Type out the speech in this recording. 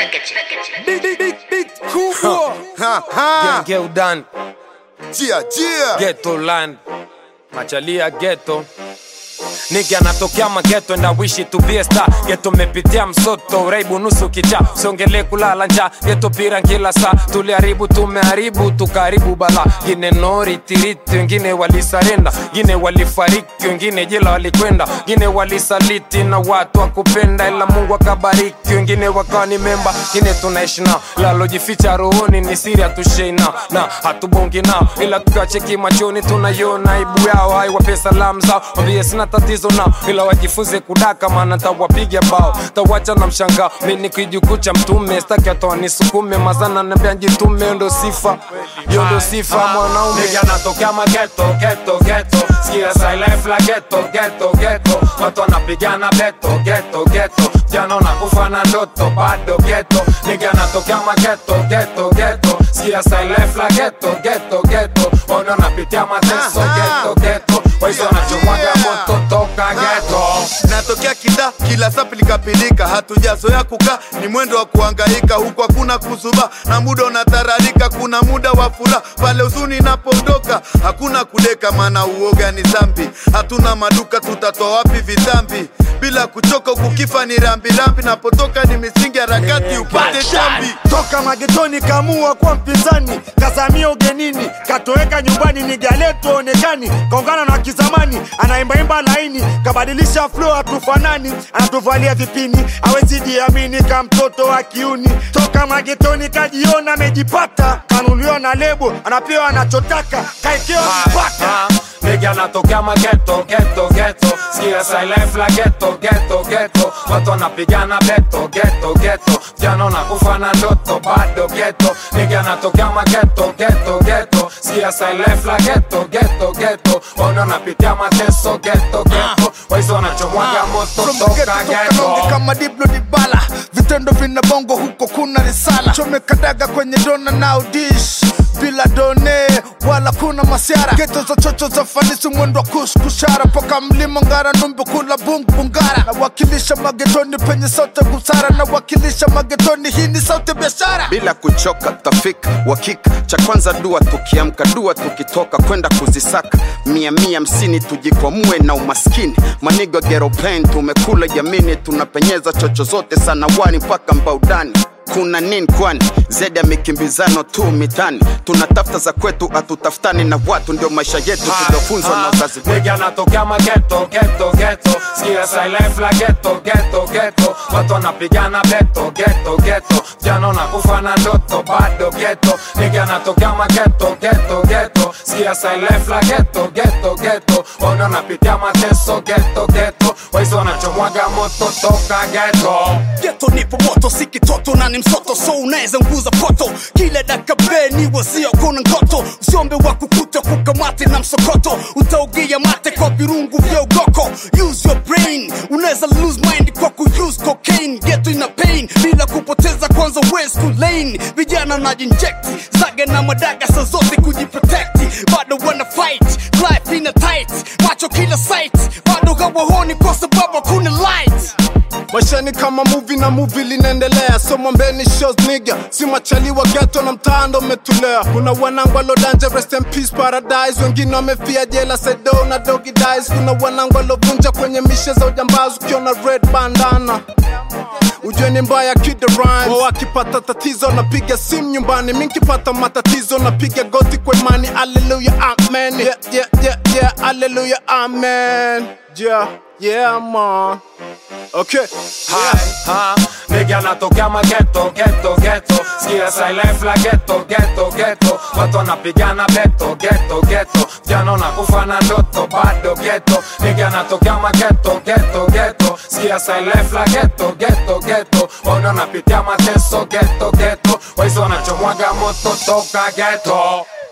Big kubwa. Genge udan Jia Ghetto land Machalia ghetto Nigga natokea mageto and I wish it to be a star. Ghetto mepitia msoto, uraibu nusu kicha. Siongele kulala nja, ghetto pira kila saa. Tuliharibu tumeharibu, tukaribu bala. Gine nori tiriti, wengine walisarenda. Gine walifariki, wengine jela walikwenda. Gine walisaliti na watu wakupenda, ila Mungu akabariki, wengine wakawa ni memba. Gine tunaishi nao, lalojificha rohoni ni siri hatushei nao. Na hatubongi nao, ila tukiwacheki machoni tunaiona aibu yao. Haiwape salamu zao, wambie sina tatizo nao, ila wajifunze kudaka maana tawapiga bao. Tawacha na mshangao, mimi nikijikucha mtume. Staki atoa nisukume, mazana nambia njitume. Ndo sifa, ndo sifa mwanaume. Nigga natokea mageto, ghetto Skia say life la ghetto Watu wanapigana beto, ghetto Jana unakufa na ndoto, bado ghetto. Nigga natokea mageto, Skia say life la ghetto Wana wanapitia mateso, ghetto Waizo wanachomwaga moto toka ghetto. Natokea kita, kila sapi likapilika. Hatujazoea kukaa, ni mwendo wa kuhangaika. Huku hakuna kuzuba, na muda unatararika. Kuna muda wa furaha, pale huzuni inapoondoka. Hakuna kudeka, maana uoga ni zambi. Hatuna maduka, tutatoa wapi vitambi? Bila kuchoka kukifa ni rambi. Napotoka ni misingi harakati upate chambi. Toka magetoni kamua kwa mpinzani, kazamia ugenini, katoeka nyumbani. Ni galeto onekani, kaungana na kizamani. Anaimba laini, kabadilisha flow hatufanani. Anatuvalia vipini, hawezi jiamini kama mtoto wa kiuni. Toka magetoni kajiona amejipata, kanunuliwa na lebo, anapewa anachotaka, kaikewa mpaka. Nigga natokea mageto, Skia say life la ghetto Watu wanapigana beto, ghetto Jana unakufa na ndoto, bado ghetto. Nigga natokea mageto, Skia say life la ghetto Wana wanapitia mateso, ghetto Waizo wanachomwaga moto toka ghetto. Kama Diblo Dibala, vitendo vina bongo, huko kuna risala. Chomeka daga kwenye dona now dish, bila done wala kuna masiara. Ghetto za chocho za fanisi, mwendo kushara. Poka mlima ngara, numbi kula bungara. Na wakilisha magetoni penye sauti gusara. Na wakilisha magetoni, hii ni sauti biashara. Bila kuchoka tafika wakika, cha kwanza dua tukiamka, dua tukitoka kwenda kuzisaka. 150 tujikwamue na umaskini. Manigo ghetto pain, tumekula jamini. Tunapenyeza chocho zote sana wani mpaka mbaudani. Kuna nini kwani? Zedi ya mikimbizano tu mitani. Tunatafuta za kwetu, atutafutani na watu. Ndio maisha yetu tuliofunzwa na wazazi wetu. Nigga natokea mageto, Skia say life la ghetto Watu wanapigana beto, ghetto Jana unakufa na ndoto, bado ghetto. Nigga natokea mageto, Skia say life la ghetto Wana wanapitia mateso, ghetto Waizo wanachomwaga moto toka ghetto. Ghetto nipo moto, siki toto na ni msoto. So unaweza nguza poto, kile daka beni wazia kuna ngoto. Usiombe wa kukuta kukamate na msokoto. Utaugia mate kwa virungu vya ugoko. Use your brain, unaweza lose mind kwa use cocaine. Ghetto ina pain, bila kupoteza kwanza waste to lane. Vijana najinjecti, zaga na madaga sa zote kujiprotecti. Bado wana fight, life ina tight. Macho kila sight, bado hawahoni kwa sababu kuna light. Maisha ni kama movie na movie linaendelea. So mwambeni shows nigga, si machaliwa ghetto na mtaando umetulea. Kuna wanangu walodanja rest in peace paradise. Wengine wamefia jela sedo na doggy dies. Kuna wanangu walovunja kwenye mishe za ujambazi. Ukiona red bandana ujue ni mbaya kid the rhymes. Wao wakipata tatizo napiga simu nyumbani. Mimi nikipata matatizo napiga goti kwa imani. Hallelujah amen. Yeah hallelujah amen. Yeah man. Okay. Nigga natokea mageto, Skia say life la ghetto Watu wanapigana beto, ghetto Jana unakufa na ndoto, bado ghetto. Nigga natokea mageto, Skia say life la ghetto Wana wanapitia mateso, ghetto Waizo wanachomwaga moto toka ghetto.